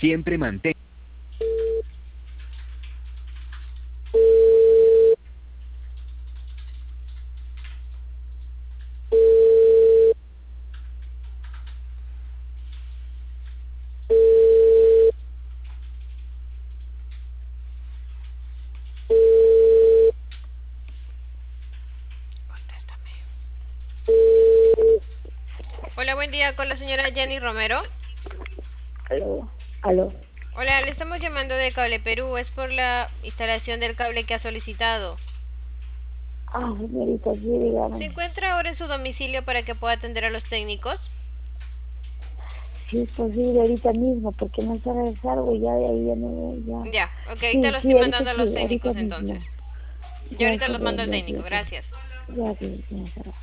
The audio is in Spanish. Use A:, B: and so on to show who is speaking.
A: Siempre mantén.
B: Contéstame. Hola, buen día con la señora Jenny Romero.
C: Aló, aló.
B: Hola, le estamos llamando de Cable Perú. Es por la instalación del cable que ha solicitado.
C: Ah, señorita, sí,
B: ¿Se
C: dígame.
B: encuentra ahora en su domicilio para que pueda atender a los técnicos?
C: Si es posible ahorita mismo, porque no sabe algo, ya de ahí ya no, ya.
B: Ya, ok, ahorita
C: Sí,
B: lo
C: sí,
B: estoy
C: ahorita
B: mandando a los
C: sí, ahorita
B: técnicos entonces.
C: mismo.
B: Yo
C: Ya
B: ahorita
C: está
B: los mando
C: bien,
B: al técnico,
C: gracias.
B: gracias.
C: Gracias, señora.